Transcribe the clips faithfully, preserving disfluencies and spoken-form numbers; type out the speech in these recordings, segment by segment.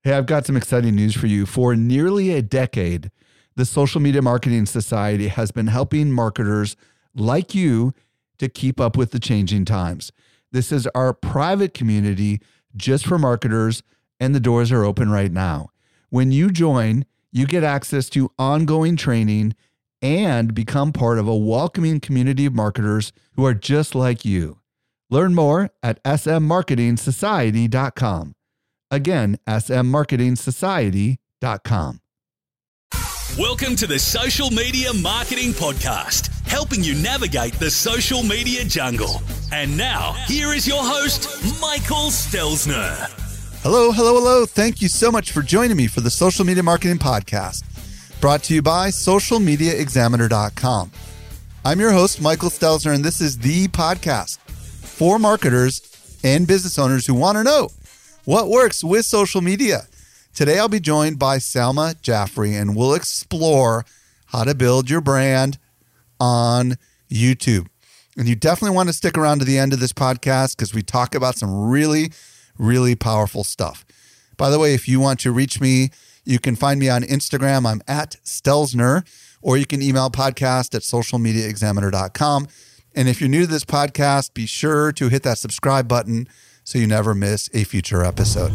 Hey, I've got some exciting news for you. For nearly a decade, the Social Media Marketing Society has been helping marketers like you to keep up with the changing times. This is our private community just for marketers, and the doors are open right now. When you join, you get access to ongoing training and become part of a welcoming community of marketers who are just like you. Learn more at s m marketing society dot com. Again, s m marketing society dot com. Welcome to the Social Media Marketing Podcast, helping you navigate the social media jungle. And now, here is your host, Michael Stelzner. Hello, hello, hello. Thank you so much for joining me for the Social Media Marketing Podcast, brought to you by social media examiner dot com. I'm your host, Michael Stelzner, and this is the podcast for marketers and business owners who want to know what works with social media. Today, I'll be joined by Salma Jaffery, and we'll explore how to build your brand on YouTube. And you definitely want to stick around to the end of this podcast because we talk about some really, really powerful stuff. By the way, if you want to reach me, you can find me on Instagram. I'm at Stelzner, or you can email podcast at social media examiner dot com. And if you're new to this podcast, be sure to hit that subscribe button so you never miss a future episode.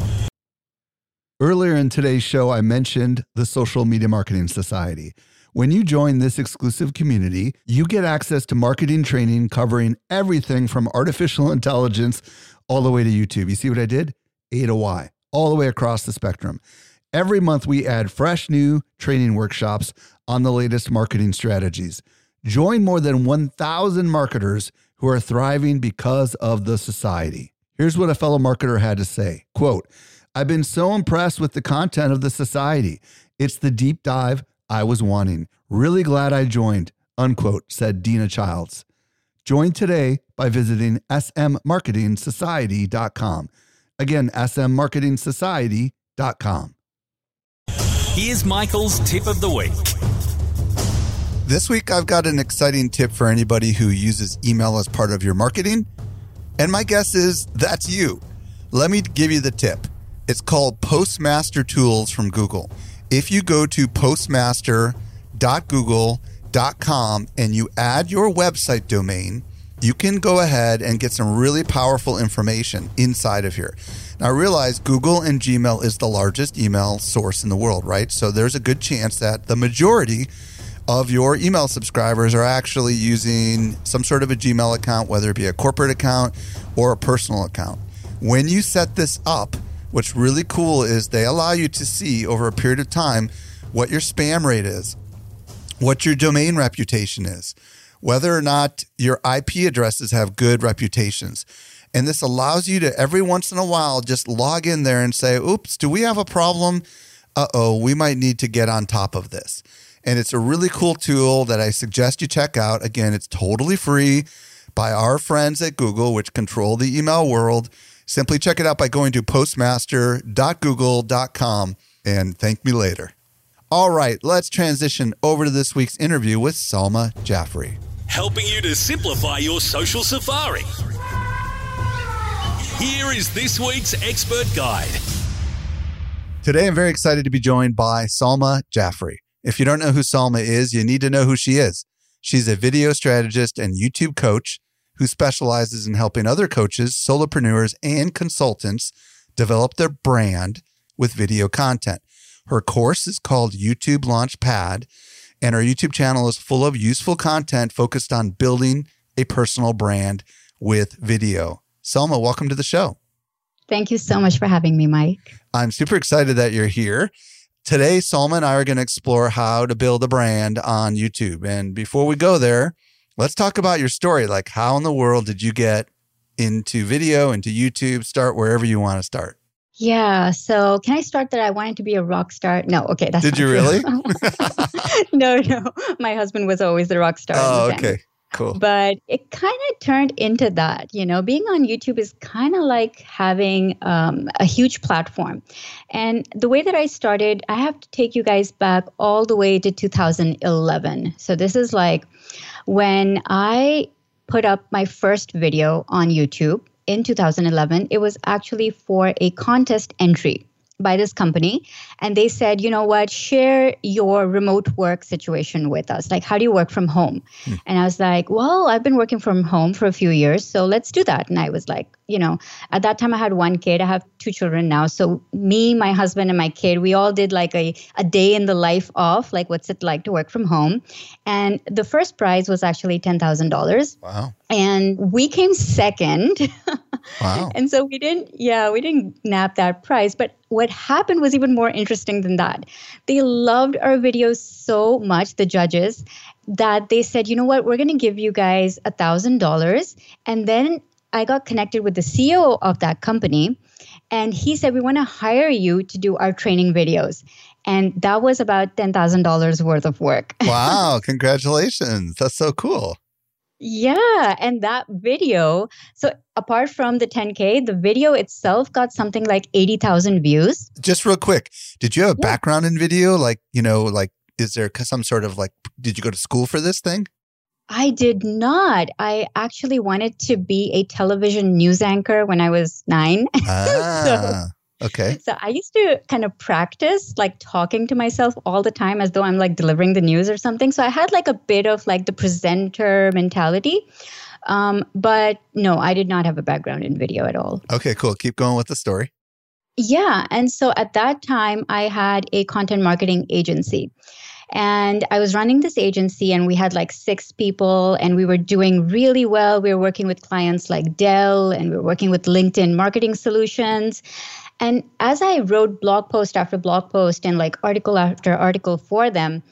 Earlier in today's show, I mentioned the Social Media Marketing Society. When you join this exclusive community, you get access to marketing training covering everything from artificial intelligence all the way to YouTube. You see what I did? A to Y, all the way across the spectrum. Every month, we add fresh new training workshops on the latest marketing strategies. Join more than one thousand marketers who are thriving because of the society. Here's what a fellow marketer had to say. Quote, "I've been so impressed with the content of the society. It's the deep dive I was wanting. Really glad I joined," unquote, said Dina Childs. Join today by visiting s m marketing society dot com. Again, s m marketing society dot com. Here's Michael's tip of the week. This week, I've got an exciting tip for anybody who uses email as part of your marketing. And my guess is that's you. Let me give you the tip. It's called Postmaster Tools from Google. If you go to postmaster dot google dot com and you add your website domain, you can go ahead and get some really powerful information inside of here. Now, I realize Google and Gmail is the largest email source in the world, right? So there's a good chance that the majority of your email subscribers are actually using some sort of a Gmail account, whether it be a corporate account or a personal account. When you set this up, what's really cool is they allow you to see over a period of time what your spam rate is, what your domain reputation is, whether or not your I P addresses have good reputations. And this allows you to every once in a while just log in there and say, oops, do we have a problem? Uh-oh, we might need to get on top of this. And it's a really cool tool that I suggest you check out. Again, it's totally free by our friends at Google, which control the email world. Simply check it out by going to postmaster dot google dot com and thank me later. All right, let's transition over to this week's interview with Salma Jaffery. Helping you to simplify your social safari. Here is this week's expert guide. Today, I'm very excited to be joined by Salma Jaffery. If you don't know who Salma is, you need to know who she is. She's a video strategist and YouTube coach who specializes in helping other coaches, solopreneurs, and consultants develop their brand with video content. Her course is called YouTube Launchpad, and her YouTube channel is full of useful content focused on building a personal brand with video. Salma, welcome to the show. Thank you so much for having me, Mike. I'm super excited that you're here. Today, Salma and I are going to explore how to build a brand on YouTube. And before we go there, let's talk about your story. Like, how in the world did you get into video, into YouTube? Start wherever you want to start. Yeah. So can I start that I wanted to be a rock star? No. Okay. That's Did you really? no, no. My husband was always the rock star. Oh, okay. Cool. But it kind of turned into that. You know, being on YouTube is kind of like having um, a huge platform. And the way that I started, I have to take you guys back all the way to two thousand eleven. So this is like when I put up my first video on YouTube in two thousand eleven. It was actually for a contest entry. by this company, and they said, you know what, share your remote work situation with us. Like, how do you work from home? Hmm. And I was like, well, I've been working from home for a few years, so let's do that. And I was like, you know, at that time I had one kid. I have two children now. So me, my husband, and my kid, we all did like a, a day in the life of like, what's it like to work from home? And the first prize was actually ten thousand dollars. Wow. And we came second. Wow. And so we didn't, yeah, we didn't nab that prize. But what happened was even more interesting than that. They loved our videos so much, the judges, that they said, you know what, we're going to give you guys one thousand dollars. And then I got connected with the C E O of that company. And he said, we want to hire you to do our training videos. And that was about ten thousand dollars worth of work. Wow. Congratulations. That's so cool. Yeah. And that video, so apart from the ten K, the video itself got something like eighty thousand views. Just real quick, did you have a yeah. background in video? Like, you know, like, is there some sort of like, did you go to school for this thing? I did not. I actually wanted to be a television news anchor when I was nine. Ah, so, okay. So I used to kind of practice like talking to myself all the time as though I'm like delivering the news or something. So I had like a bit of like the presenter mentality. Um, but no, I did not have a background in video at all. Okay, cool. Keep going with the story. Yeah. And so at that time, I had a content marketing agency. And I was running this agency and we had like six people and we were doing really well. We were working with clients like Dell and we were working with LinkedIn Marketing Solutions. And as I wrote blog post after blog post and like article after article for them,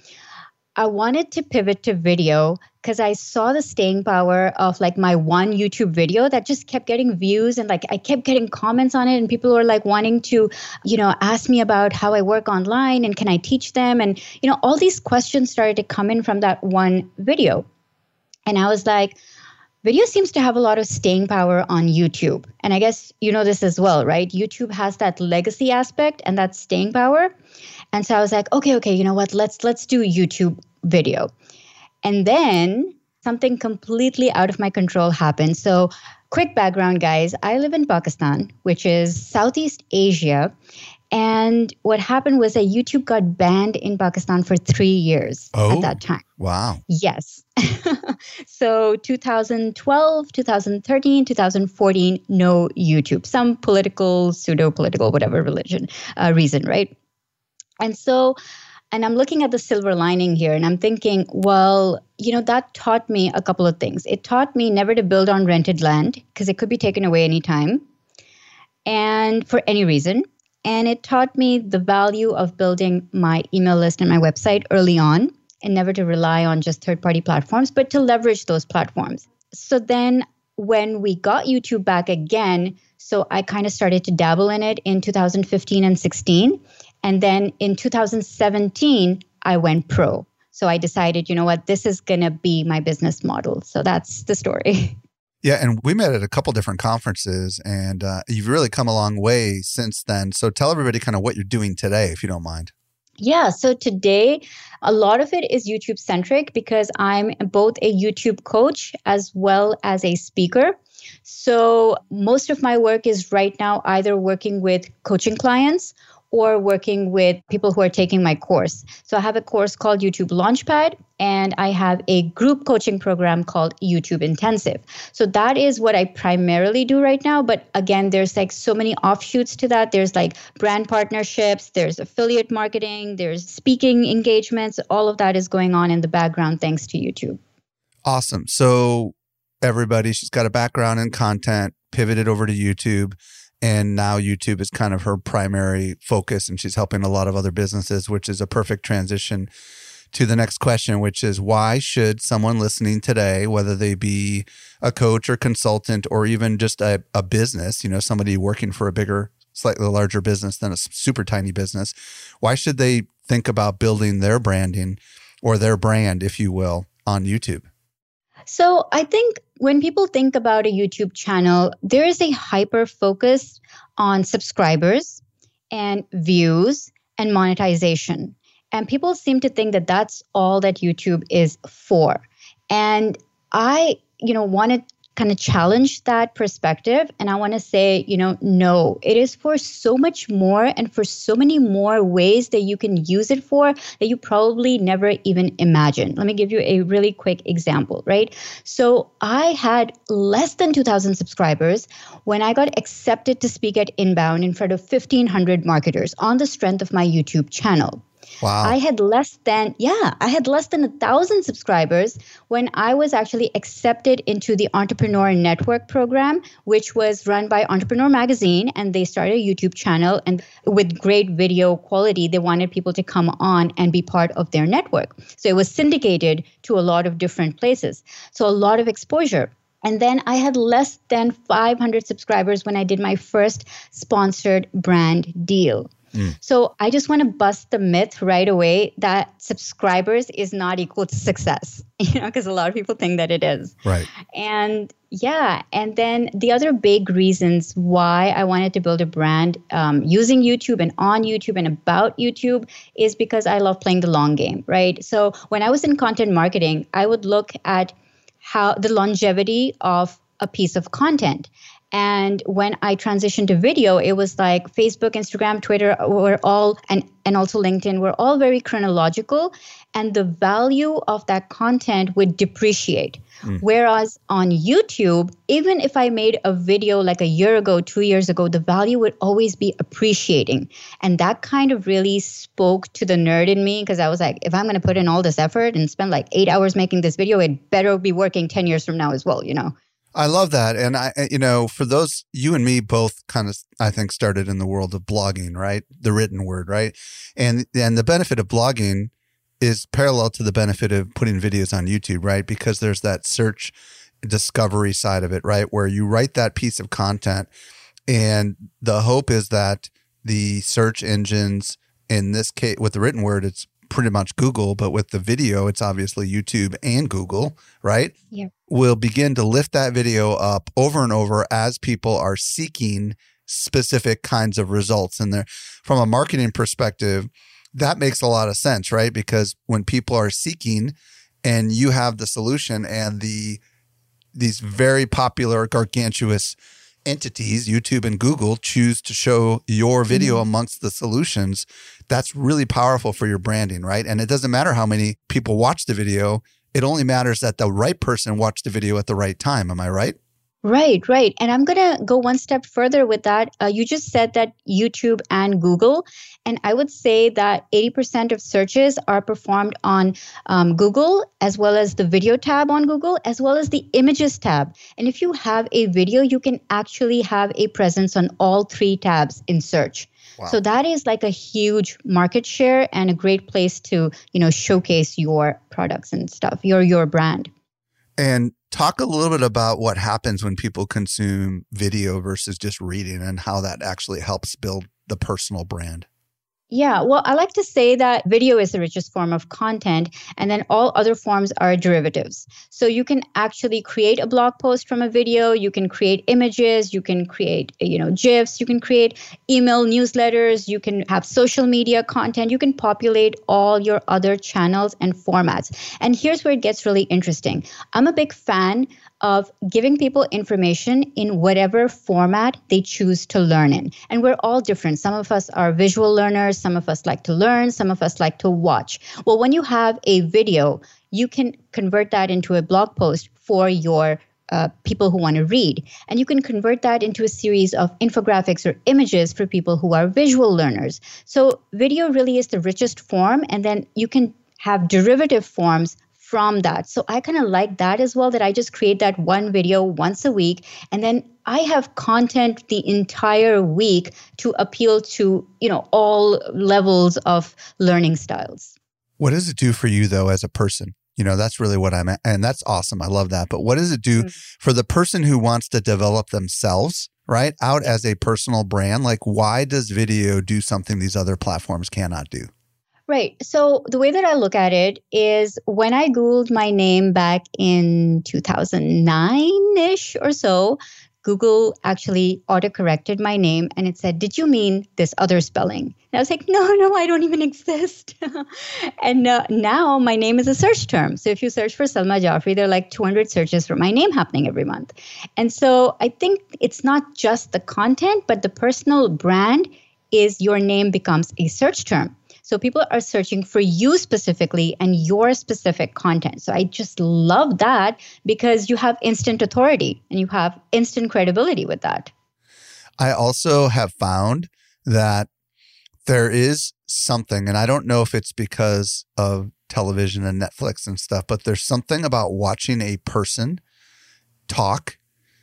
I wanted to pivot to video because I saw the staying power of like my one YouTube video that just kept getting views and like I kept getting comments on it and people were like wanting to, you know, ask me about how I work online and can I teach them? And, you know, all these questions started to come in from that one video. And I was like, video seems to have a lot of staying power on YouTube. And I guess you know this as well, right? YouTube has that legacy aspect and that staying power. And so I was like, okay, okay, you know what? Let's let's do YouTube video. And then something completely out of my control happened. So quick background, guys. I live in Pakistan, which is Southeast Asia. And what happened was that YouTube got banned in Pakistan for three years oh, at that time. Wow. Yes. So two thousand twelve, two thousand thirteen, two thousand fourteen, no YouTube. Some political, pseudo-political, whatever religion, uh, reason, right? And so, and I'm looking at the silver lining here and I'm thinking, well, you know, that taught me a couple of things. It taught me never to build on rented land because it could be taken away anytime and for any reason. And it taught me the value of building my email list and my website early on and never to rely on just third-party platforms, but to leverage those platforms. So then when we got YouTube back again, so I kind of started to dabble in it in two thousand fifteen and sixteen. And then in two thousand seventeen, I went pro. So I decided, you know what, this is going to be my business model. So that's the story. Yeah, and we met at a couple different conferences, and uh, you've really come a long way since then. So tell everybody kind of what you're doing today, if you don't mind. Yeah, so today, a lot of it is YouTube-centric because I'm both a YouTube coach as well as a speaker. So most of my work is right now either working with coaching clients or working with people who are taking my course. So I have a course called YouTube Launchpad, and I have a group coaching program called YouTube Intensive. So that is what I primarily do right now. But again, there's like so many offshoots to that. There's like brand partnerships, there's affiliate marketing, there's speaking engagements. All of that is going on in the background thanks to YouTube. Awesome. So everybody, she's got a background in content, pivoted over to YouTube. And now YouTube is kind of her primary focus, and she's helping a lot of other businesses, which is a perfect transition to the next question, which is why should someone listening today, whether they be a coach or consultant or even just a, a business, you know, somebody working for a bigger, slightly larger business than a super tiny business, why should they think about building their branding or their brand, if you will, on YouTube? So I think when people think about a YouTube channel, there is a hyper focus on subscribers and views and monetization. And people seem to think that that's all that YouTube is for. And I, you know, wanted kind of challenge that perspective. And I want to say, you know, no, it is for so much more and for so many more ways that you can use it for that you probably never even imagined. Let me give you a really quick example, right? So I had less than two thousand subscribers when I got accepted to speak at Inbound in front of fifteen hundred marketers on the strength of my YouTube channel. Wow. I had less than, yeah, I had less than a thousand subscribers when I was actually accepted into the Entrepreneur Network program, which was run by Entrepreneur Magazine. And they started a YouTube channel, and with great video quality, they wanted people to come on and be part of their network. So it was syndicated to a lot of different places. So a lot of exposure. And then I had less than five hundred subscribers when I did my first sponsored brand deal. Mm. So I just want to bust the myth right away that subscribers is not equal to success, you know, because a lot of people think that it is. Right. And yeah. And then the other big reasons why I wanted to build a brand um, using YouTube and on YouTube and about YouTube is because I love playing the long game, right? So when I was in content marketing, I would look at how the longevity of a piece of content. And when I transitioned to video, it was like Facebook, Instagram, Twitter were all, and, and also LinkedIn were all very chronological. And the value of that content would depreciate. Mm. Whereas on YouTube, even if I made a video like a year ago, two years ago, the value would always be appreciating. And that kind of really spoke to the nerd in me, because I was like, if I'm going to put in all this effort and spend like eight hours making this video, it better be working ten years from now as well, you know? I love that. And I, you know, for those, you and me both kind of, I think, started in the world of blogging, right? The written word, right? And, and the benefit of blogging is parallel to the benefit of putting videos on YouTube, right? Because there's that search discovery side of it, right? Where you write that piece of content, and the hope is that the search engines, in this case, with the written word, it's pretty much Google, but with the video, it's obviously YouTube and Google, right? Yeah. Will begin to lift that video up over and over as people are seeking specific kinds of results. And there, from a marketing perspective, that makes a lot of sense, right? Because when people are seeking and you have the solution, and the these very popular gargantuous entities, YouTube and Google, choose to show your video mm-hmm. amongst the solutions, that's really powerful for your branding, right? And it doesn't matter how many people watch the video. It only matters that the right person watched the video at the right time. Am I right? Right, right. And I'm going to go one step further with that. Uh, you just said that YouTube and Google, and I would say that eighty percent of searches are performed on um, Google, as well as the video tab on Google, as well as the images tab. And if you have a video, you can actually have a presence on all three tabs in search. Wow. So that is like a huge market share and a great place to, you know, showcase your products and stuff, your your brand. And talk a little bit about what happens when people consume video versus just reading, and how that actually helps build the personal brand. Yeah, well, I like to say that video is the richest form of content, and then all other forms are derivatives. So you can actually create a blog post from a video, you can create images, you can create, you know, GIFs, you can create email newsletters, you can have social media content, you can populate all your other channels and formats. And here's where it gets really interesting. I'm a big fan of giving people information in whatever format they choose to learn in. And we're all different. Some of us are visual learners, some of us like to learn, some of us like to watch. Well, when you have a video, you can convert that into a blog post for your uh, people who want to read. And you can convert that into a series of infographics or images for people who are visual learners. So video really is the richest form, and then you can have derivative forms from that. So I kind of like that as well, that I just create that one video once a week, and then I have content the entire week to appeal to, you know, all levels of learning styles. What does it do for you though as a person? You know, that's really what I'm at, and that's awesome. I love that. But what does it do mm-hmm. for the person who wants to develop themselves, right, out as a personal brand? Like, why does video do something these other platforms cannot do? Right. So the way that I look at it is, when I Googled my name back in two thousand nine-ish or so, Google actually auto-corrected my name and it said, did you mean this other spelling? And I was like, no, no, I don't even exist. and uh, now my name is a search term. So if you search for Salma Jafri, there are like two hundred searches for my name happening every month. And so I think it's not just the content, but the personal brand is your name becomes a search term. So people are searching for you specifically and your specific content. So I just love that because you have instant authority and you have instant credibility with that. I also have found that there is something, and I don't know if it's because of television and Netflix and stuff, but there's something about watching a person talk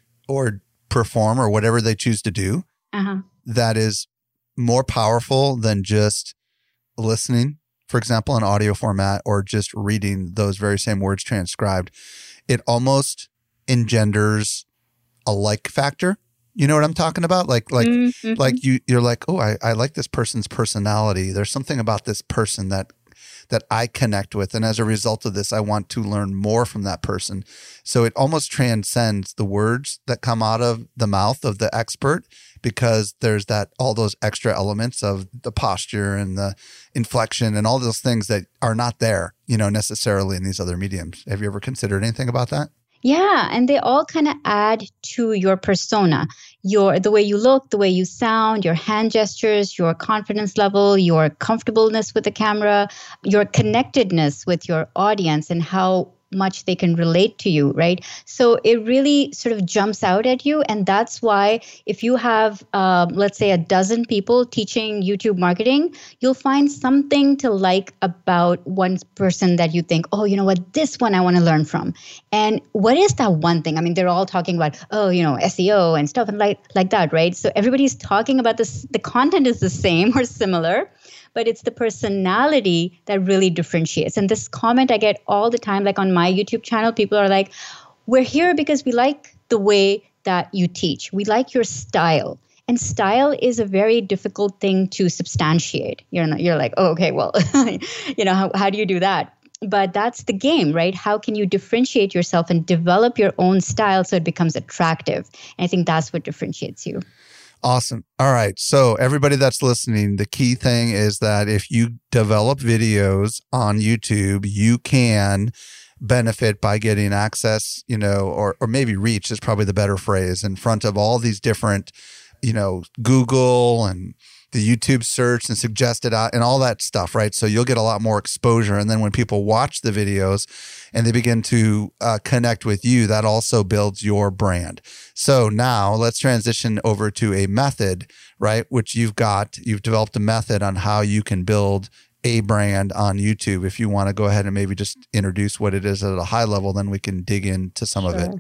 or perform or whatever they choose to do uh-huh. that is more powerful than just listening, for example, in audio format or just reading those very same words transcribed. It almost engenders a like factor. You know what I'm talking about? Like, like, mm-hmm. like you, you're like, oh, I, I like this person's personality. There's something about this person that, that I connect with. And as a result of this, I want to learn more from that person. So it almost transcends the words that come out of the mouth of the expert because there's that, all those extra elements of the posture and the inflection and all those things that are not there, you know, necessarily in these other mediums. Have you ever considered anything about that? Yeah, and they all kind of add to your persona, your the way you look, the way you sound, your hand gestures, your confidence level, your comfortableness with the camera, your connectedness with your audience and how much they can relate to you, right? So it really sort of jumps out at you. And that's why if you have, um, let's say, a dozen people teaching YouTube marketing, you'll find something to like about one person that you think, oh, you know what, this one I want to learn from. And what is that one thing? I mean, they're all talking about, oh, you know, S E O and stuff and like, like that, right? So everybody's talking about this. The content is the same or similar, but it's the personality that really differentiates. And this comment I get all the time, like on my YouTube channel, people are like, we're here because we like the way that you teach. We like your style. And style is a very difficult thing to substantiate. You're not, you're like, oh, okay, well, you know, how, how do you do that? But that's the game, right? How can you differentiate yourself and develop your own style so it becomes attractive? And I think that's what differentiates you. Awesome. All right. So everybody that's listening, the key thing is that if you develop videos on YouTube, you can benefit by getting access, you know, or or maybe reach is probably the better phrase, in front of all these different, you know, Google and the YouTube search and suggested out and all that stuff, right? So you'll get a lot more exposure. And then when people watch the videos and they begin to uh, connect with you, that also builds your brand. So now let's transition over to a method, right? Which you've got, you've developed a method on how you can build a brand on YouTube. If you want to go ahead and maybe just introduce what it is at a high level, then we can dig into some Sure. of it.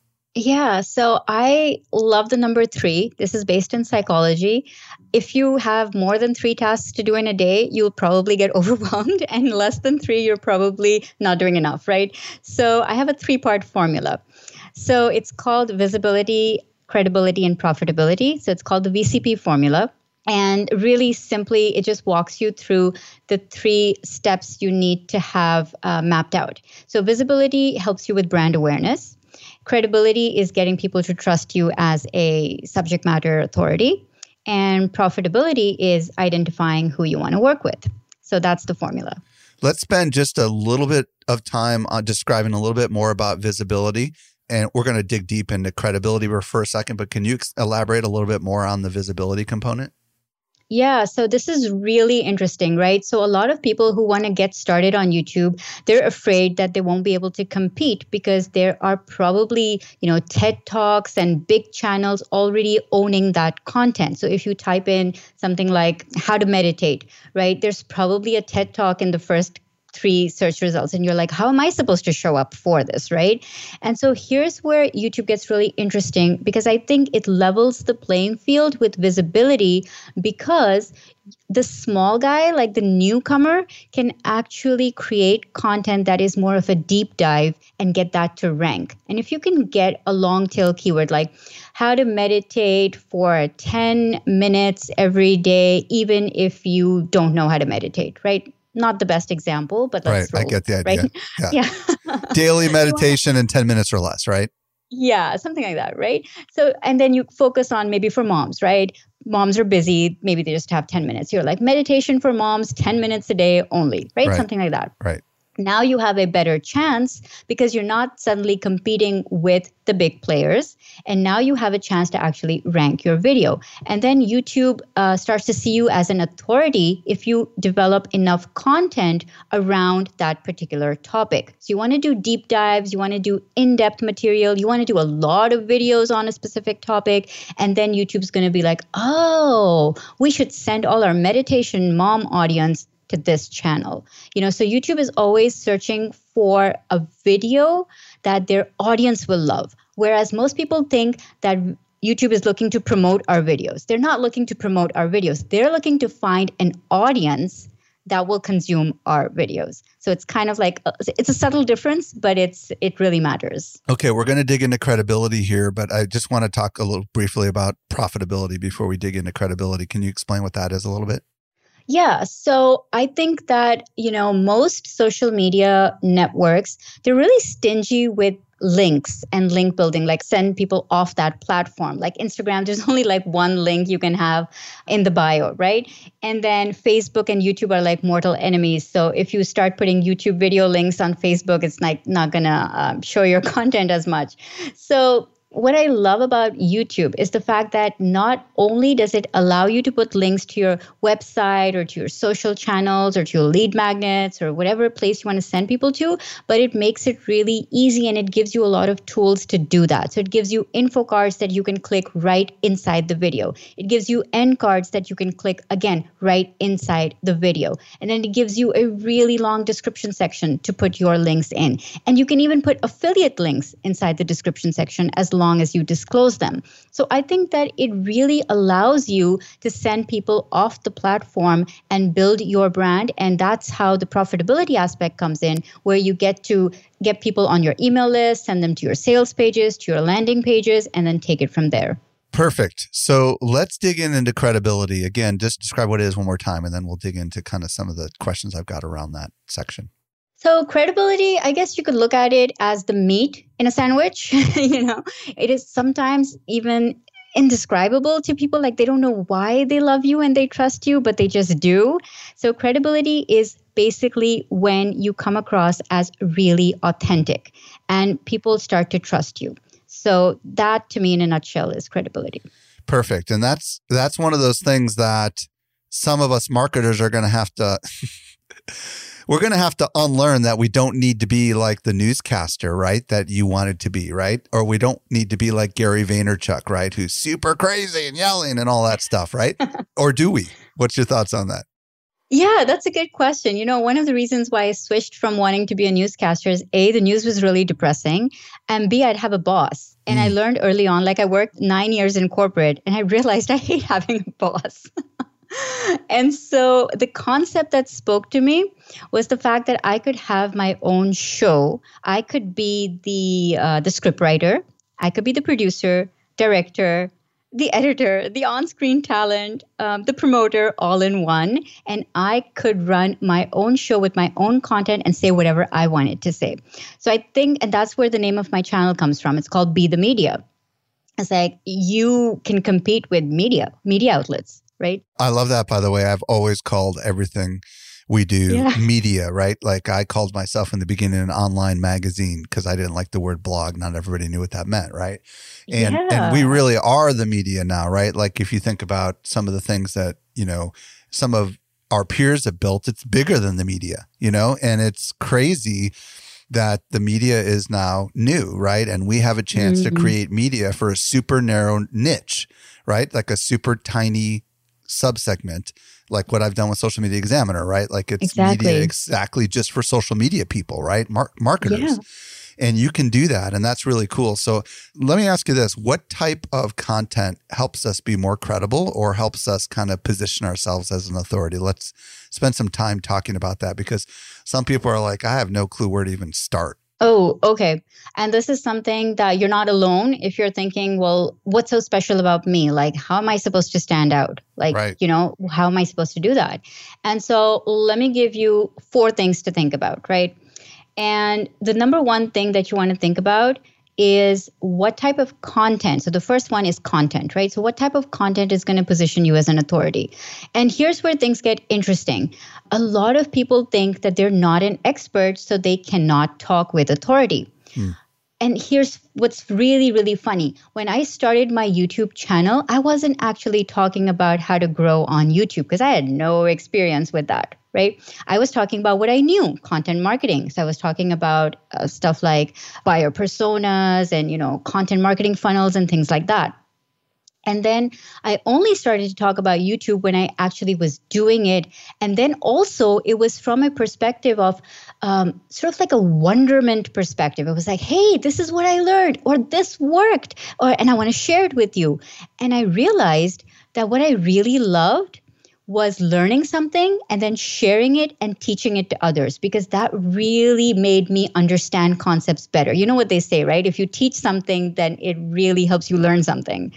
Yeah, so I love the number three. This is based in psychology. If you have more than three tasks to do in a day, you'll probably get overwhelmed, and less than three, you're probably not doing enough, right? So I have a three-part formula. So it's called visibility, credibility, and profitability. So it's called the V C P formula. And really simply, it just walks you through the three steps you need to have uh, mapped out. So visibility helps you with brand awareness. Credibility is getting people to trust you as a subject matter authority. And profitability is identifying who you want to work with. So that's the formula. Let's spend just a little bit of time on describing a little bit more about visibility. And we're going to dig deep into credibility for a second, but can you elaborate a little bit more on the visibility component? Yeah, so this is really interesting, right? So a lot of people who want to get started on YouTube, they're afraid that they won't be able to compete because there are probably, you know, TED Talks and big channels already owning that content. So if you type in something like how to meditate, right, there's probably a TED Talk in the first three search results and you're like, how am I supposed to show up for this, right? And so here's where YouTube gets really interesting because I think it levels the playing field with visibility because the small guy, like the newcomer, can actually create content that is more of a deep dive and get that to rank. And if you can get a long tail keyword like how to meditate for ten minutes every day, even if you don't know how to meditate, right? Not the best example, but let's right. roll, I get the idea. Right? Yeah. yeah. Daily meditation in ten minutes or less, right? Yeah, something like that, right? So, and then you focus on maybe for moms, right? Moms are busy. Maybe they just have ten minutes. You're like meditation for moms, ten minutes a day only, right? Right. Something like that. Right. Now you have a better chance because you're not suddenly competing with the big players. And now you have a chance to actually rank your video. And then YouTube uh, starts to see you as an authority if you develop enough content around that particular topic. So you want to do deep dives, you want to do in-depth material, you want to do a lot of videos on a specific topic. And then YouTube's going to be like, oh, we should send all our meditation mom audience to this channel. You know, so YouTube is always searching for a video that their audience will love. Whereas most people think that YouTube is looking to promote our videos. They're not looking to promote our videos. They're looking to find an audience that will consume our videos. So it's kind of like, it's a subtle difference, but it's it really matters. Okay, we're going to dig into credibility here, but I just want to talk a little briefly about profitability before we dig into credibility. Can you explain what that is a little bit? Yeah. So I think that, you know, most social media networks, they're really stingy with links and link building, like send people off that platform. Like Instagram, there's only like one link you can have in the bio, right? And then Facebook and YouTube are like mortal enemies. So if you start putting YouTube video links on Facebook, it's like not going to um, show your content as much. So what I love about YouTube is the fact that not only does it allow you to put links to your website or to your social channels or to your lead magnets or whatever place you want to send people to, but it makes it really easy and it gives you a lot of tools to do that. So it gives you info cards that you can click right inside the video. It gives you end cards that you can click, again, right inside the video. And then it gives you a really long description section to put your links in. And you can even put affiliate links inside the description section as long long as you disclose them. So I think that it really allows you to send people off the platform and build your brand. And that's how the profitability aspect comes in, where you get to get people on your email list, send them to your sales pages, to your landing pages, and then take it from there. Perfect. So let's dig in into credibility. Again, just describe what it is one more time, and then we'll dig into kind of some of the questions I've got around that section. So credibility, I guess you could look at it as the meat in a sandwich. You know, it is sometimes even indescribable to people. Like they don't know why they love you and they trust you, but they just do. So credibility is basically when you come across as really authentic and people start to trust you. So that to me in a nutshell is credibility. Perfect. And that's that's one of those things that some of us marketers are going to have to we're going to have to unlearn, that we don't need to be like the newscaster, right? That you wanted to be, right? Or we don't need to be like Gary Vaynerchuk, right? Who's super crazy and yelling and all that stuff, right? Or do we? What's your thoughts on that? Yeah, that's a good question. You know, one of the reasons why I switched from wanting to be a newscaster is A, the news was really depressing, and B, I'd have a boss. And mm. I learned early on, like I worked nine years in corporate, and I realized I hate having a boss. And so the concept that spoke to me was the fact that I could have my own show. I could be the uh, the scriptwriter. I could be the producer, director, the editor, the on-screen talent, um, the promoter, all in one. And I could run my own show with my own content and say whatever I wanted to say. So I think, and that's where the name of my channel comes from. It's called Be the Media. It's like you can compete with media, media outlets. Right. I love that, by the way. I've always called everything we do yeah. media, right? Like I called myself in the beginning an online magazine because I didn't like the word blog. Not everybody knew what that meant, right? And yeah. and we really are the media now, right? Like if you think about some of the things that, you know, some of our peers have built, it's bigger than the media, you know, and it's crazy that the media is now new, right? And we have a chance mm-hmm. to create media for a super narrow niche, right? Like a super tiny subsegment, like what I've done with Social Media Examiner, right? Like it's exactly. media exactly just for social media people, right? Mar- marketers. Yeah. And you can do that. And that's really cool. So let me ask you this. What type of content helps us be more credible or helps us kind of position ourselves as an authority? Let's spend some time talking about that, because some people are like, I have no clue where to even start. Oh, okay. And this is something that you're not alone if you're thinking, well, what's so special about me? Like, how am I supposed to stand out? Like, right. you know, how am I supposed to do that? And so let me give you four things to think about, right? And the number one thing that you want to think about is what type of content. So the first one is content, right? So what type of content is going to position you as an authority? And here's where things get interesting. A lot of people think that they're not an expert, so they cannot talk with authority. Hmm. And here's what's really, really funny. When I started my YouTube channel, I wasn't actually talking about how to grow on YouTube because I had no experience with that, right? I was talking about what I knew, content marketing. So I was talking about uh, stuff like buyer personas and, you know, content marketing funnels and things like that. And then I only started to talk about YouTube when I actually was doing it. And then also it was from a perspective of um, sort of like a wonderment perspective. It was like, hey, this is what I learned, or this worked, or and I want to share it with you. And I realized that what I really loved was learning something and then sharing it and teaching it to others, because that really made me understand concepts better. You know what they say, right? If you teach something, then it really helps you learn something.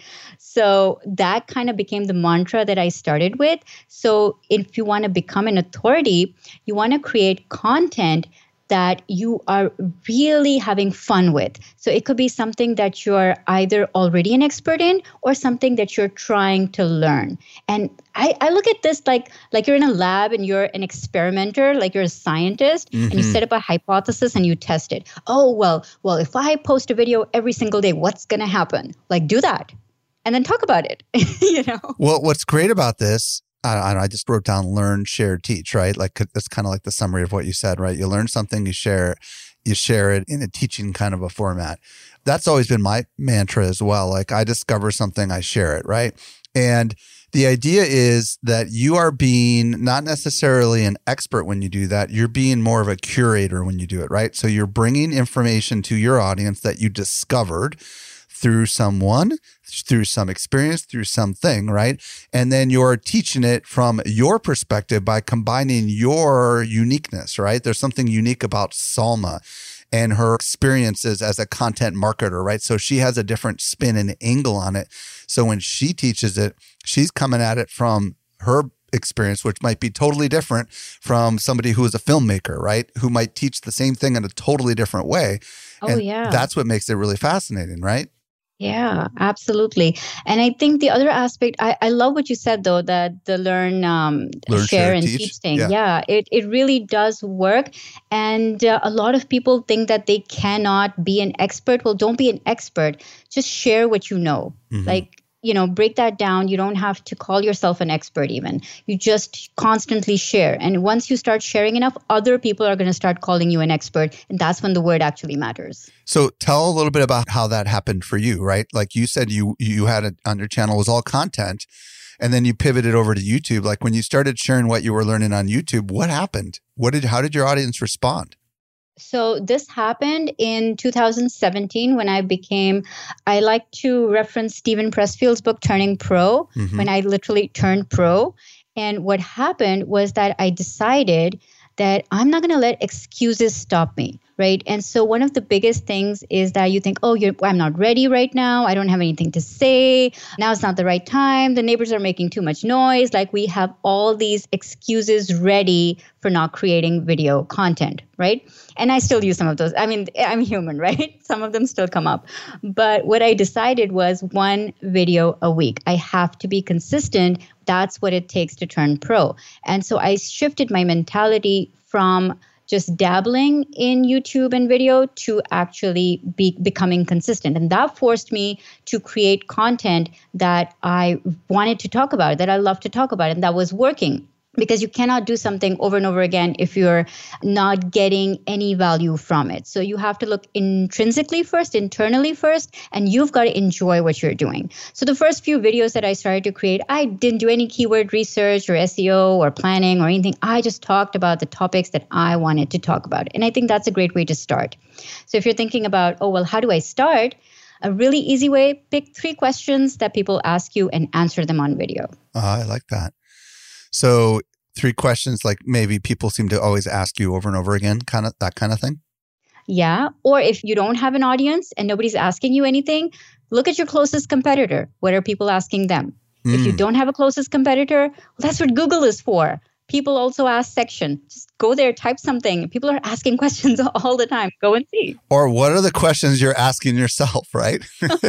So that kind of became the mantra that I started with. So if you want to become an authority, you want to create content that you are really having fun with. So it could be something that you're either already an expert in or something that you're trying to learn. And I, I look at this like, like you're in a lab and you're an experimenter, like you're a scientist, mm-hmm. and you set up a hypothesis and you test it. Oh, well, well, if I post a video every single day, what's going to happen? Like, do that and then talk about it, you know? Well, what's great about this, I, I just wrote down learn, share, teach, right? Like that's kind of like the summary of what you said, right? You learn something, you share, you share it in a teaching kind of a format. That's always been my mantra as well. Like I discover something, I share it, right? And the idea is that you are being not necessarily an expert when you do that. You're being more of a curator when you do it, right? So you're bringing information to your audience that you discovered through someone, through some experience, through something, right? And then you're teaching it from your perspective by combining your uniqueness, right? There's something unique about Salma and her experiences as a content marketer, right? So she has a different spin and angle on it. So when she teaches it, she's coming at it from her experience, which might be totally different from somebody who is a filmmaker, right? Who might teach the same thing in a totally different way. Oh, and yeah. That's what makes it really fascinating, right? Yeah, absolutely. And I think the other aspect, I, I love what you said, though, that the learn, um, learn share, share, and teach, teach thing. Yeah, yeah it, it really does work. And uh, a lot of people think that they cannot be an expert. Well, don't be an expert. Just share what you know. Mm-hmm. Like, you know, break that down. You don't have to call yourself an expert even. You just constantly share. And once you start sharing enough, other people are going to start calling you an expert. And that's when the word actually matters. So tell a little bit about how that happened for you, right? Like you said, you you had it on your channel was all content, and then you pivoted over to YouTube. Like when you started sharing what you were learning on YouTube, what happened? What did how did your audience respond? So this happened in two thousand seventeen when I became, I like to reference Steven Pressfield's book, Turning Pro, mm-hmm. when I literally turned pro. And what happened was that I decided that I'm not going to let excuses stop me, right? And so one of the biggest things is that you think, oh, you're, I'm not ready right now. I don't have anything to say. Now it's not the right time. The neighbors are making too much noise. Like we have all these excuses ready for not creating video content, right? And I still use some of those. I mean, I'm human, right? Some of them still come up. But what I decided was one video a week. I have to be consistent. That's what it takes to turn pro. And so I shifted my mentality from just dabbling in YouTube and video to actually be becoming consistent. And that forced me to create content that I wanted to talk about, that I love to talk about, and that was working. Because you cannot do something over and over again if you're not getting any value from it. So you have to look intrinsically first, internally first, and you've got to enjoy what you're doing. So the first few videos that I started to create, I didn't do any keyword research or S E O or planning or anything. I just talked about the topics that I wanted to talk about. And I think that's a great way to start. So if you're thinking about, oh, well, how do I start? A really easy way, pick three questions that people ask you and answer them on video. Oh, I like that. So three questions like maybe people seem to always ask you over and over again, kind of that kind of thing? Yeah. Or if you don't have an audience and nobody's asking you anything, look at your closest competitor. What are people asking them? Mm. If you don't have a closest competitor, well, that's what Google is for. people also ask section. Just go there, type something. People are asking questions all the time. Go and see. Or what are the questions you're asking yourself, right?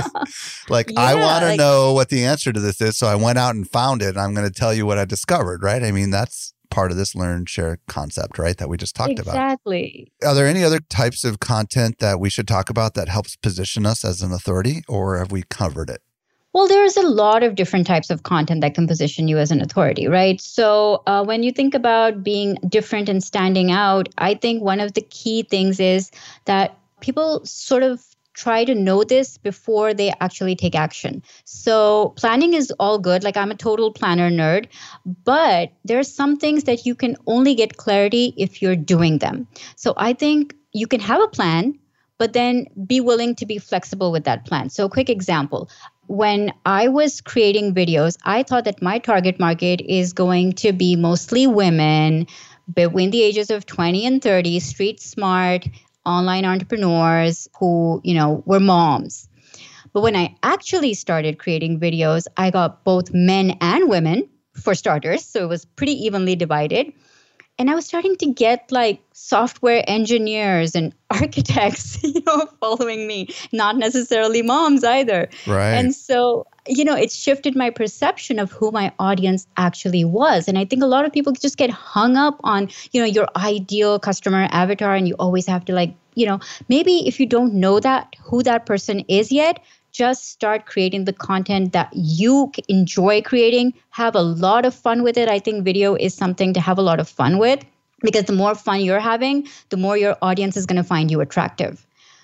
Like, Yeah, I want to like- know what the answer to this is. So I went out and found it. And I'm going to tell you what I discovered, right? I mean, that's part of this learn, share concept, right? That we just talked about. Exactly. Are there any other types of content that we should talk about that helps position us as an authority, or have we covered it? Well, there's a lot of different types of content that can position you as an authority, right? So uh, when you think about being different and standing out, I think one of the key things is that people sort of try to know this before they actually take action. So planning is all good. Like, I'm a total planner nerd, but there are some things that you can only get clarity if you're doing them. So I think you can have a plan, but then be willing to be flexible with that plan. So a quick example. When I was creating videos, I thought that my target market is going to be mostly women between the ages of twenty and thirty, street smart, online entrepreneurs who, you know, were moms. But when I actually started creating videos, I got both men and women, for starters. So it was pretty evenly divided. And I was starting to get like software engineers and architects, you know, following me, not necessarily moms either. Right. And so, you know, it shifted my perception of who my audience actually was. And I think a lot of people just get hung up on, you know, your ideal customer avatar, and you always have to like, you know, maybe if you don't know that, who that person is yet, just start creating the content that you enjoy creating. Have a lot of fun with it. I think video is something to have a lot of fun with, because the more fun you're having, the more your audience is going to find you attractive.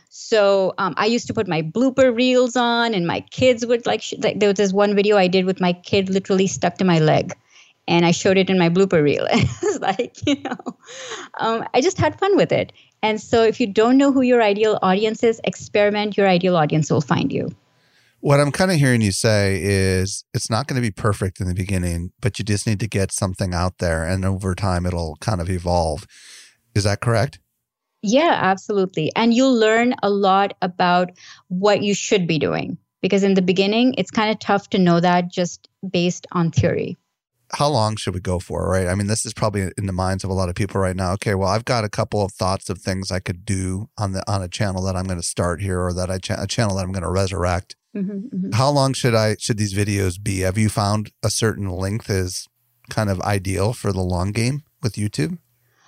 So um, I used to put my blooper reels on, and my kids would like, sh- like, there was this one video I did with my kid literally stuck to my leg. And I showed it in my blooper reel. And it was like, you know, um, I just had fun with it. And so if you don't know who your ideal audience is, experiment. Your ideal audience will find you. What I'm kind of hearing you say is it's not going to be perfect in the beginning, but you just need to get something out there, and over time it'll kind of evolve. Is that correct? Yeah, absolutely. And you'll learn a lot about what you should be doing, because in the beginning, it's kind of tough to know that just based on theory. How long should we go for, right? I mean, this is probably in the minds of a lot of people right now. Okay, well, I've got a couple of thoughts of things I could do on the on a channel that I'm going to start here, or that I cha- a channel that I'm going to resurrect. Mm-hmm, mm-hmm. How long should I should these videos be? Have you found a certain length is kind of ideal for the long game with YouTube?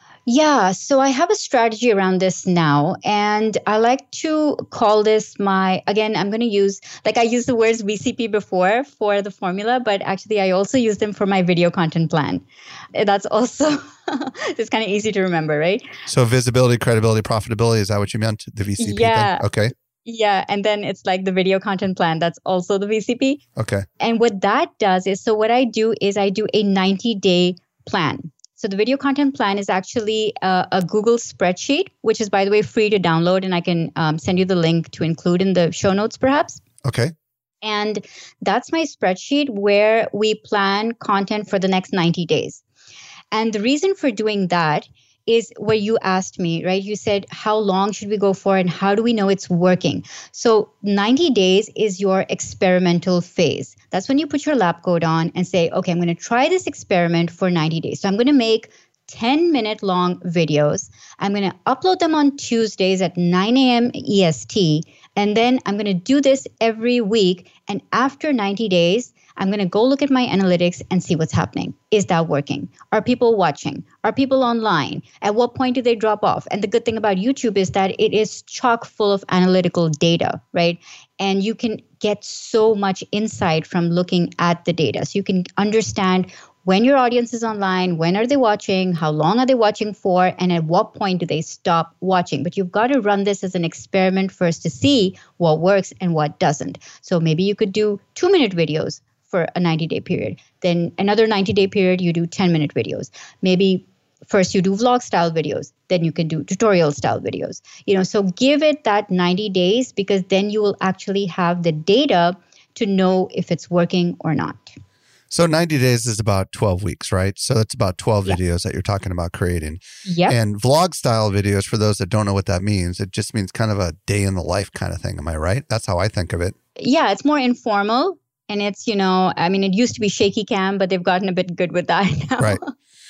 Yeah, so I have a strategy around this now, and I like to call this my, again, I'm going to use, like I used the words V C P before for the formula, but actually I also use them for my video content plan. That's also, it's kind of easy to remember, right? So visibility, credibility, profitability, is that what you meant? The V C P Yeah. thing? Okay. Yeah, and then it's like the video content plan. That's also the V C P. Okay. And what that does is, so what I do is I do a ninety-day plan. So the video content plan is actually a, a Google spreadsheet, which is, by the way, free to download. And I can um, send you the link to include in the show notes, perhaps. Okay. And that's my spreadsheet where we plan content for the next ninety days. And the reason for doing that is what you asked me, right? You said, how long should we go for and how do we know it's working? So ninety days is your experimental phase. That's when you put your lab coat on and say, okay, I'm going to try this experiment for ninety days. So I'm going to make ten minute long videos. I'm going to upload them on Tuesdays at nine a.m. E S T. And then I'm going to do this every week. And after ninety days, I'm going to go look at my analytics and see what's happening. Is that working? Are people watching? Are people online? At what point do they drop off? And the good thing about YouTube is that it is chock full of analytical data, right? And you can get so much insight from looking at the data. So you can understand when your audience is online, when are they watching, how long are they watching for, and at what point do they stop watching. But you've got to run this as an experiment first to see what works and what doesn't. So maybe you could do two-minute videos for a ninety-day period. Then another ninety-day period, you do ten-minute videos. Maybe first you do vlog-style videos. Then you can do tutorial-style videos. You know, so give it that ninety days, because then you will actually have the data to know if it's working or not. So ninety days is about twelve weeks, right? So that's about twelve Yeah. videos that you're talking about creating. Yep. And vlog-style videos, for those that don't know what that means, it just means kind of a day in the life kind of thing. Am I right? That's how I think of it. Yeah, it's more informal. And it's, you know, I mean, it used to be shaky cam, but they've gotten a bit good with that now. Right.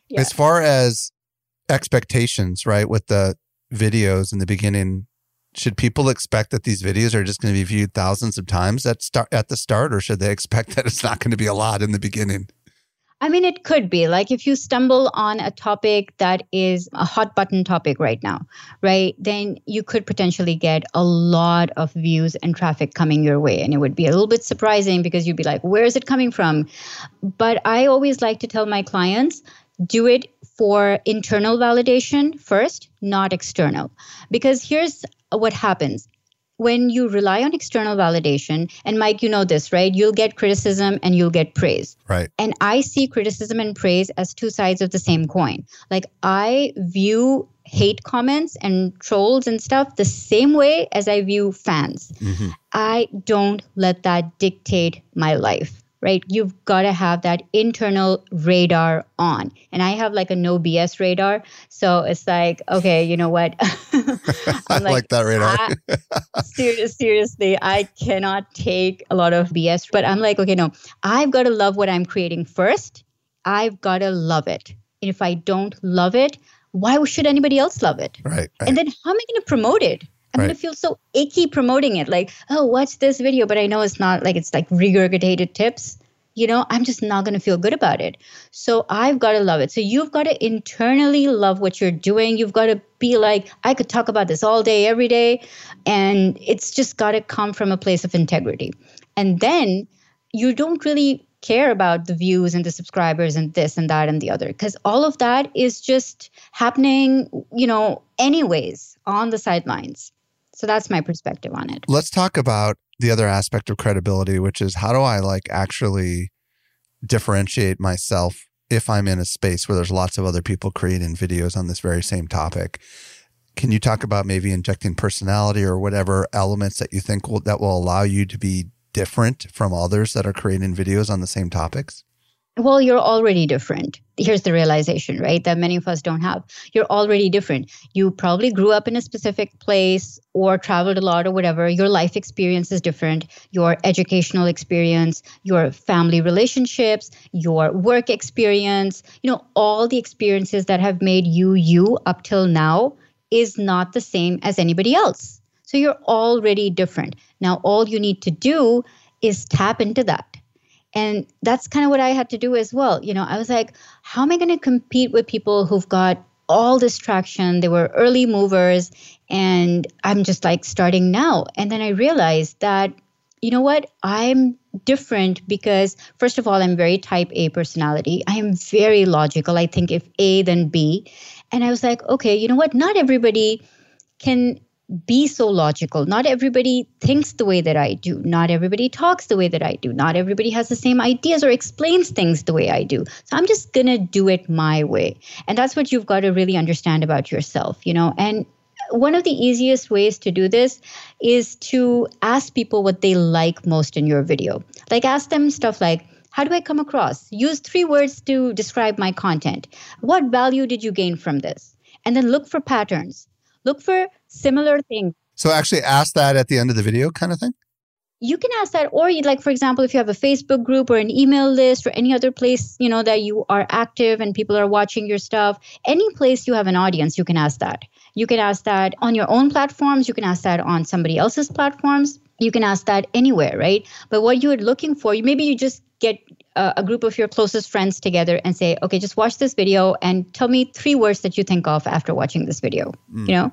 Yeah. As far as expectations, right, with the videos in the beginning, should people expect that these videos are just going to be viewed thousands of times at start at the start, or should they expect that it's not going to be a lot in the beginning? I mean, it could be like if you stumble on a topic that is a hot button topic right now, right? Then you could potentially get a lot of views and traffic coming your way. And it would be a little bit surprising because you'd be like, where is it coming from? But I always like to tell my clients, do it for internal validation first, not external. Because here's what happens. When you rely on external validation, and Mike, you know this, right? You'll get criticism and you'll get praise. Right. And I see criticism and praise as two sides of the same coin. Like I view hate comments and trolls and stuff the same way as I view fans. Mm-hmm. I don't let that dictate my life. Right? You've got to have that internal radar on. And I have like a no B S radar. So it's like, okay, you know what? I like, like that radar. I, ser- seriously, I cannot take a lot of B S. But I'm like, okay, no, I've got to love what I'm creating first. I've got to love it. And if I don't love it, why should anybody else love it? Right. right. And then how am I going to promote it? I'm right. going to feel so icky promoting it. Like, oh, watch this video. But I know it's not like it's like regurgitated tips. You know, I'm just not going to feel good about it. So I've got to love it. So you've got to internally love what you're doing. You've got to be like, I could talk about this all day, every day. And it's just got to come from a place of integrity. And then you don't really care about the views and the subscribers and this and that and the other, because all of that is just happening, you know, anyways on the sidelines. So that's my perspective on it. Let's talk about the other aspect of credibility, which is how do I like actually differentiate myself if I'm in a space where there's lots of other people creating videos on this very same topic? Can you talk about maybe injecting personality or whatever elements that you think will, that will allow you to be different from others that are creating videos on the same topics? Well, you're already different. Here's the realization, right? That many of us don't have. You're already different. You probably grew up in a specific place or traveled a lot or whatever. Your life experience is different. Your educational experience, your family relationships, your work experience, you know, all the experiences that have made you you up till now is not the same as anybody else. So you're already different. Now, all you need to do is tap into that. And that's kind of what I had to do as well. You know, I was like, how am I going to compete with people who've got all this traction? They were early movers and I'm just like starting now. And then I realized that, you know what, I'm different because first of all, I'm very type A personality. I am very logical. I think if A, then B. And I was like, okay, you know what, not everybody can be so logical. Not everybody thinks the way that I do. Not everybody talks the way that I do. Not everybody has the same ideas or explains things the way I do. So I'm just going to do it my way. And that's what you've got to really understand about yourself, you know. And one of the easiest ways to do this is to ask people what they like most in your video. Like ask them stuff like, how do I come across? Use three words to describe my content. What value did you gain from this? And then look for patterns. Look for similar things. So actually ask that at the end of the video kind of thing? You can ask that, or you'd like, for example, if you have a Facebook group or an email list or any other place, you know, that you are active and people are watching your stuff, any place you have an audience, you can ask that. You can ask that on your own platforms. You can ask that on somebody else's platforms. You can ask that anywhere, right? But what you're looking for, maybe you just get a, a group of your closest friends together and say, okay, just watch this video and tell me three words that you think of after watching this video, mm. you know?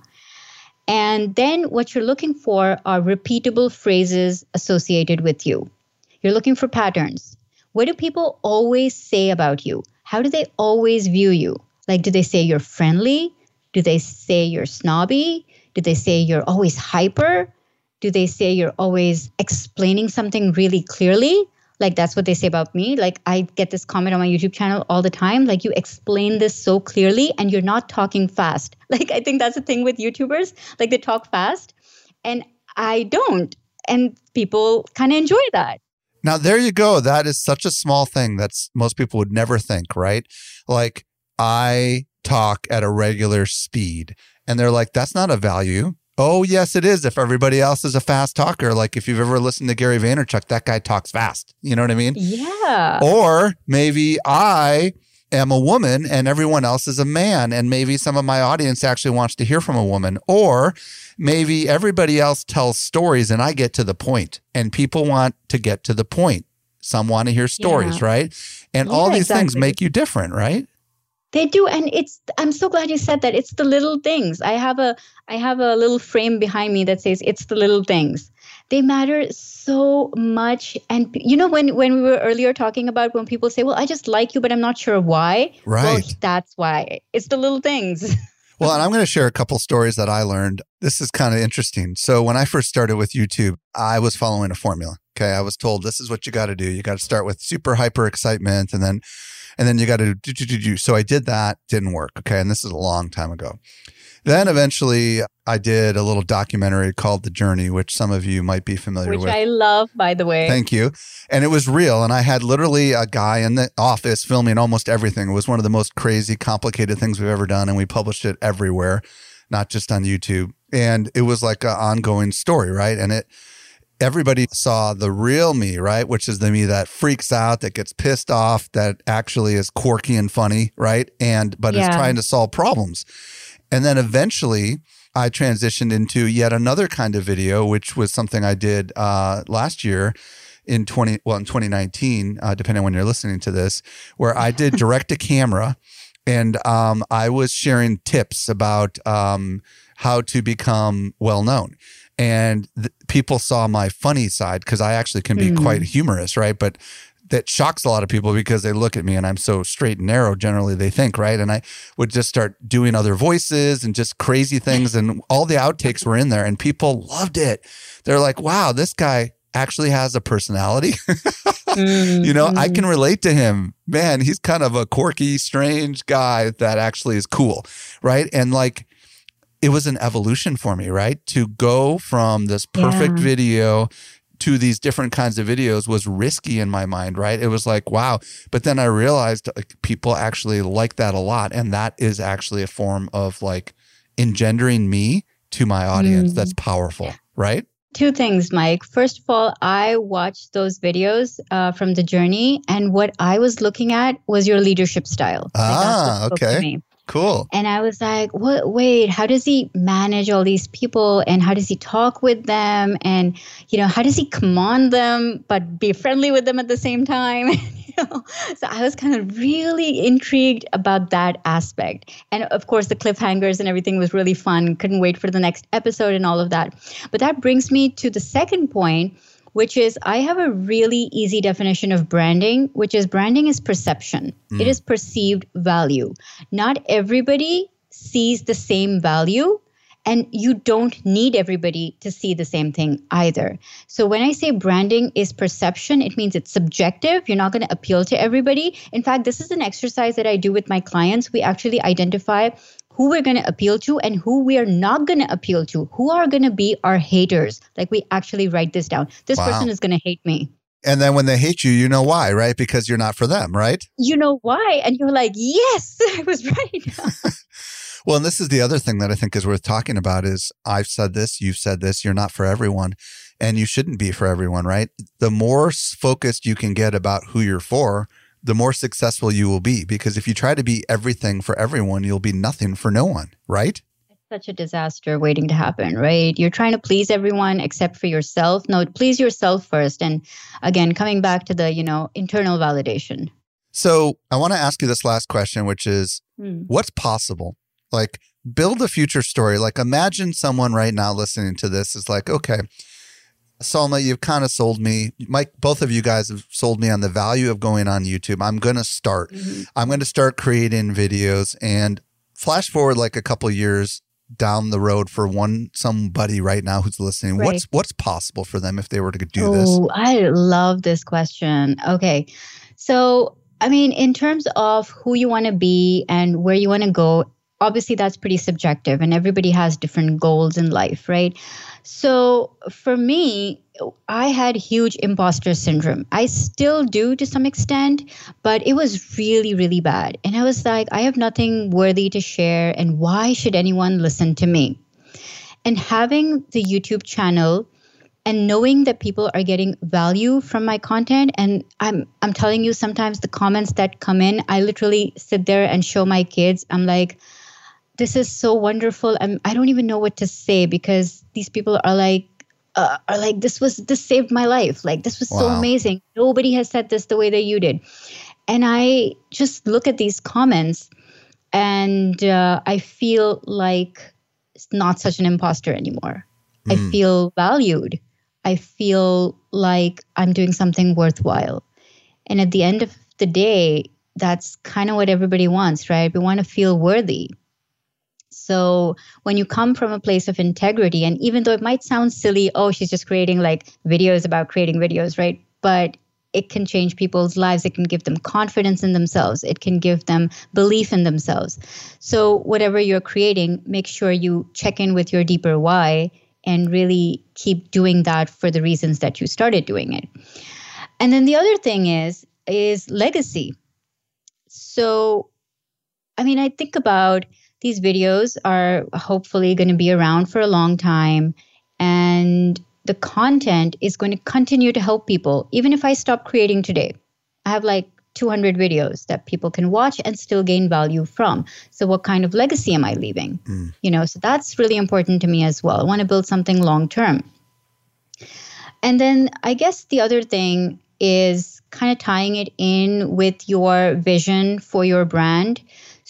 And then what you're looking for are repeatable phrases associated with you. You're looking for patterns. What do people always say about you? How do they always view you? Like, do they say you're friendly? Do they say you're snobby? Do they say you're always hyper? Do they say you're always explaining something really clearly? Like, that's what they say about me. Like, I get this comment on my YouTube channel all the time. Like, you explain this so clearly and you're not talking fast. Like, I think that's the thing with YouTubers. Like, they talk fast and I don't. And people kind of enjoy that. Now, there you go. That is such a small thing that most people would never think, right? Like, I talk at a regular speed. And they're like, that's not a value. Oh, yes, it is. If everybody else is a fast talker, like if you've ever listened to Gary Vaynerchuk, that guy talks fast. You know what I mean? Yeah. Or maybe I am a woman and everyone else is a man. And maybe some of my audience actually wants to hear from a woman. Or maybe everybody else tells stories and I get to the point and people want to get to the point. Some want to hear stories, yeah. right? And yeah, all these exactly. things make you different, right? They do. And it's, I'm so glad you said that. It's the little things. I have a, I have a little frame behind me that says it's the little things. They matter so much. And you know, when, when we were earlier talking about when people say, well, I just like you, but I'm not sure why. Right. Well, that's why. It's the little things. Well, and I'm going to share a couple stories that I learned. This is kind of interesting. So when I first started with YouTube, I was following a formula. Okay. I was told this is what you got to do. You got to start with super hyper excitement and then And then you got to do, do, do, do. So I did that. Didn't work. Okay. And this is a long time ago. Then eventually I did a little documentary called The Journey, which some of you might be familiar which with. Which I love, by the way. Thank you. And it was real. And I had literally a guy in the office filming almost everything. It was one of the most crazy, complicated things we've ever done. And we published it everywhere, not just on YouTube. And it was like an ongoing story, right? And it, everybody saw the real me, right? Which is the me that freaks out, that gets pissed off, that actually is quirky and funny, right? And, but yeah. is trying to solve problems. And then eventually I transitioned into yet another kind of video, which was something I did uh, last year in twenty, well, in twenty nineteen, uh, depending on when you're listening to this, where I did direct to camera. And um, I was sharing tips about um, how to become well-known. And th- people saw my funny side because I actually can be mm. quite humorous, right? But that shocks a lot of people because they look at me and I'm so straight and narrow, generally they think, right? And I would just start doing other voices and just crazy things. And all the outtakes were in there and people loved it. They're like, wow, this guy actually has a personality. mm-hmm. You know, I can relate to him. Man, he's kind of a quirky, strange guy that actually is cool, right? And like, it was an evolution for me, right? To go from this perfect yeah. video to these different kinds of videos was risky in my mind, right? It was like, wow. But then I realized like, people actually like that a lot. And that is actually a form of like engendering me to my audience. Mm. That's powerful, right? Two things, Mike. First of all, I watched those videos uh, from The Journey. And what I was looking at was your leadership style. Ah, like, okay. Cool. And I was like, what, wait, how does he manage all these people and how does he talk with them? And, you know, how does he command them, but be friendly with them at the same time? you know? So I was kind of really intrigued about that aspect. And of course, the cliffhangers and everything was really fun. Couldn't wait for the next episode and all of that. But that brings me to the second point, which is I have a really easy definition of branding, which is branding is perception. Mm. It is perceived value. Not everybody sees the same value, and you don't need everybody to see the same thing either. So when I say branding is perception, it means it's subjective. You're not going to appeal to everybody. In fact, this is an exercise that I do with my clients. We actually identify who we're going to appeal to and who we are not going to appeal to, who are going to be our haters. Like we actually write this down. This wow. person is going to hate me. And then when they hate you, you know why, right? Because you're not for them, right? You know why. And you're like, yes, I was right. Well, and this is the other thing that I think is worth talking about is I've said this, you've said this, you're not for everyone. And you shouldn't be for everyone, right? The more focused you can get about who you're for, the more successful you will be. Because if you try to be everything for everyone, you'll be nothing for no one, right? It's such a disaster waiting to happen, right? You're trying to please everyone except for yourself. No, please yourself first. And again, coming back to the, you know, internal validation. So I want to ask you this last question, which is, hmm. what's possible? Like, build a future story. Like, imagine someone right now listening to this is like, okay, Salma, you've kind of sold me. Mike, both of you guys have sold me on the value of going on YouTube. I'm going to start. Mm-hmm. I'm going to start creating videos and flash forward like a couple years down the road for one somebody right now who's listening. Right. What's what's possible for them if they were to do oh, this? Oh, I love this question. Okay. So, I mean, in terms of who you want to be and where you want to go, obviously that's pretty subjective and everybody has different goals in life, right? So for me, I had huge imposter syndrome. I still do to some extent, but it was really, really bad. And I was like, I have nothing worthy to share. And why should anyone listen to me? And having the YouTube channel and knowing that people are getting value from my content. And I'm I'm telling you, sometimes the comments that come in, I literally sit there and show my kids. I'm like, this is so wonderful. I'm, I don't even know what to say, because these people are like, uh, are like, this was, this saved my life. Like, this was wow. so amazing. Nobody has said this the way that you did. And I just look at these comments and uh, I feel like it's not such an imposter anymore. Mm. I feel valued. I feel like I'm doing something worthwhile. And at the end of the day, that's kind of what everybody wants, right? We want to feel worthy. So when you come from a place of integrity, and even though it might sound silly, oh, she's just creating like videos about creating videos, right? But it can change people's lives. It can give them confidence in themselves. It can give them belief in themselves. So whatever you're creating, make sure you check in with your deeper why and really keep doing that for the reasons that you started doing it. And then the other thing is, is legacy. So, I mean, I think about these videos are hopefully going to be around for a long time, and the content is going to continue to help people. Even if I stop creating today, I have like two hundred videos that people can watch and still gain value from. So what kind of legacy am I leaving? Mm. You know, so that's really important to me as well. I want to build something long term. And then I guess the other thing is kind of tying it in with your vision for your brand.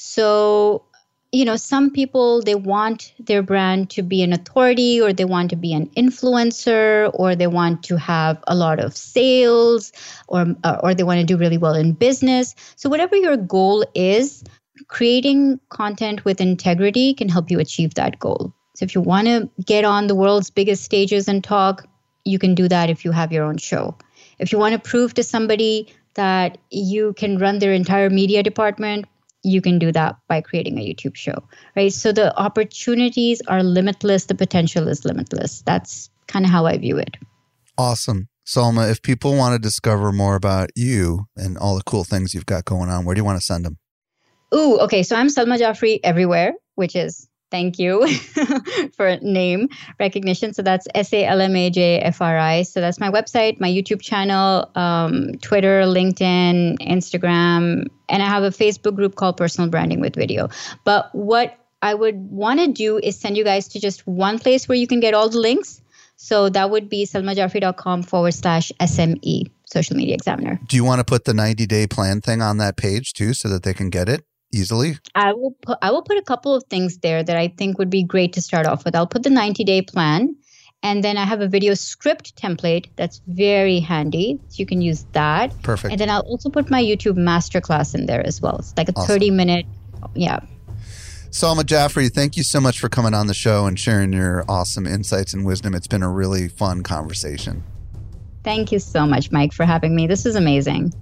So, you know, some people, they want their brand to be an authority, or they want to be an influencer, or they want to have a lot of sales, or or they want to do really well in business. So whatever your goal is, creating content with integrity can help you achieve that goal. So if you want to get on the world's biggest stages and talk, you can do that if you have your own show. If you want to prove to somebody that you can run their entire media department, you can do that by creating a YouTube show, right? So the opportunities are limitless. The potential is limitless. That's kind of how I view it. Awesome. Salma, if people want to discover more about you and all the cool things you've got going on, where do you want to send them? Ooh, okay. So I'm Salma Jafri everywhere, which is, thank you for name recognition. So that's S A L M A J F R I. So that's my website, my YouTube channel, um, Twitter, LinkedIn, Instagram, and I have a Facebook group called Personal Branding with Video. But what I would want to do is send you guys to just one place where you can get all the links. So that would be salmajafri.com forward slash SME, Social Media Examiner. Do you want to put the ninety-day plan thing on that page too, so that they can get it easily? I will put, I will put a couple of things there that I think would be great to start off with. I'll put the ninety-day plan, and then I have a video script template that's very handy. So you can use that. Perfect. And then I'll also put my YouTube masterclass in there as well. It's like a awesome. thirty minute, yeah. Salma Jafri, thank you so much for coming on the show and sharing your awesome insights and wisdom. It's been a really fun conversation. Thank you so much, Mike, for having me. This is amazing.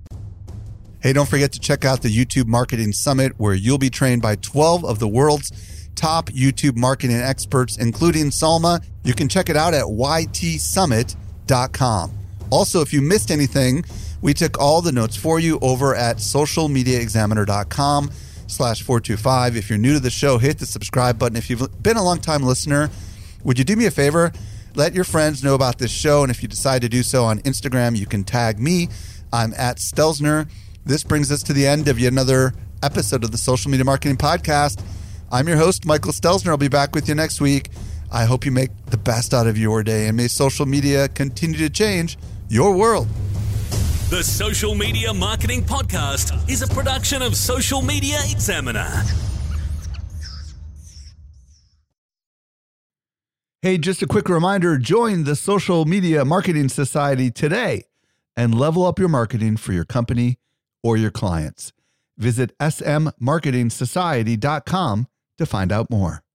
Hey, don't forget to check out the YouTube Marketing Summit, where you'll be trained by twelve of the world's top YouTube marketing experts, including Salma. You can check it out at y t summit dot com. Also, if you missed anything, we took all the notes for you over at socialmediaexaminer.com slash 425. If you're new to the show, hit the subscribe button. If you've been a long-time listener, would you do me a favor? Let your friends know about this show, and if you decide to do so on Instagram, you can tag me. I'm at Stelzner. This brings us to the end of yet another episode of the Social Media Marketing Podcast. I'm your host, Michael Stelzner. I'll be back with you next week. I hope you make the best out of your day, and may social media continue to change your world. The Social Media Marketing Podcast is a production of Social Media Examiner. Hey, just a quick reminder, join the Social Media Marketing Society today and level up your marketing for your company or your clients. Visit s m marketing society dot com to find out more.